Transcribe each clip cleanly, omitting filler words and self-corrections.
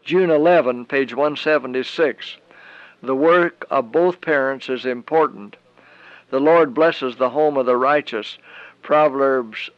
June 11, page 176. The work of both parents is important. The Lord blesses the home of the righteous. Proverbs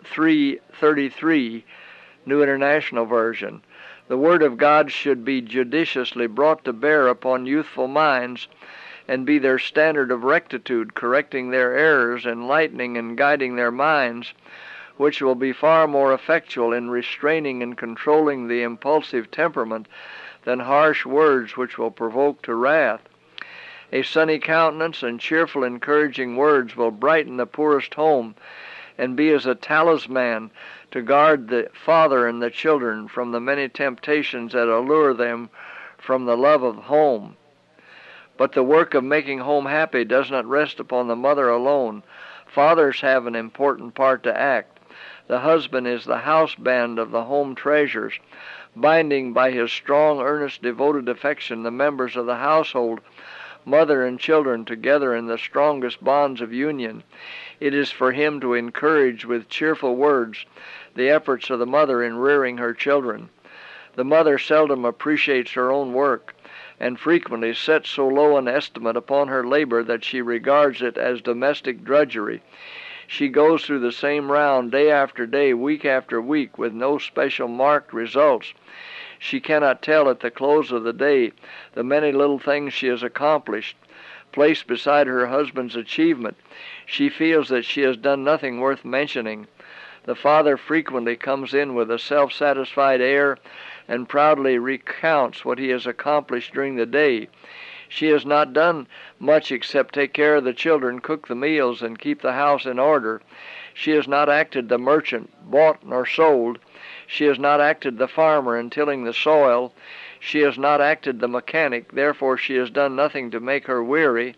3:33, New International Version. The Word of God should be judiciously brought to bear upon youthful minds and be their standard of rectitude, correcting their errors, enlightening and guiding their minds, which will be far more effectual in restraining and controlling the impulsive temperament than harsh words which will provoke to wrath. A sunny countenance and cheerful, encouraging words will brighten the poorest home and be as a talisman to guard the father and the children from the many temptations that allure them from the love of home. But the work of making home happy does not rest upon the mother alone. Fathers have an important part to act. The husband is the house band of the home treasures, binding by his strong, earnest, devoted affection the members of the household, mother and children, together in the strongest bonds of union. It is for him to encourage with cheerful words the efforts of the mother in rearing her children. The mother seldom appreciates her own work, and frequently sets so low an estimate upon her labor that she regards it as domestic drudgery. She goes through the same round day after day, week after week, with no special marked results. She cannot tell at the close of the day the many little things she has accomplished. Placed beside her husband's achievement, she feels that she has done nothing worth mentioning. The father frequently comes in with a self-satisfied air and proudly recounts what he has accomplished during the day. She has not done much except take care of the children, cook the meals, and keep the house in order. She has not acted the merchant, bought nor sold. She has not acted the farmer in tilling the soil. She has not acted the mechanic, therefore she has done nothing to make her weary.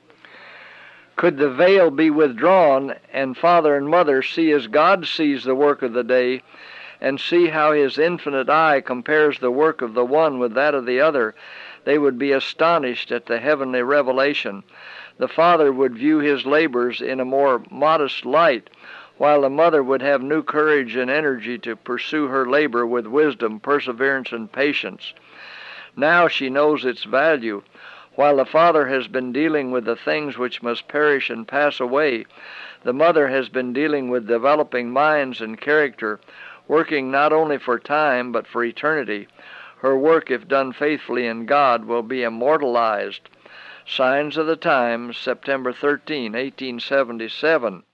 Could the veil be withdrawn, and father and mother see as God sees the work of the day, and see how his infinite eye compares the work of the one with that of the other, they would be astonished at the heavenly revelation. The father would view his labors in a more modest light, while the mother would have new courage and energy to pursue her labor with wisdom, perseverance, and patience. Now she knows its value. While the father has been dealing with the things which must perish and pass away, the mother has been dealing with developing minds and character, working not only for time but for eternity. Her work, if done faithfully in God, will be immortalized. Signs of the Times, September 13, 1877.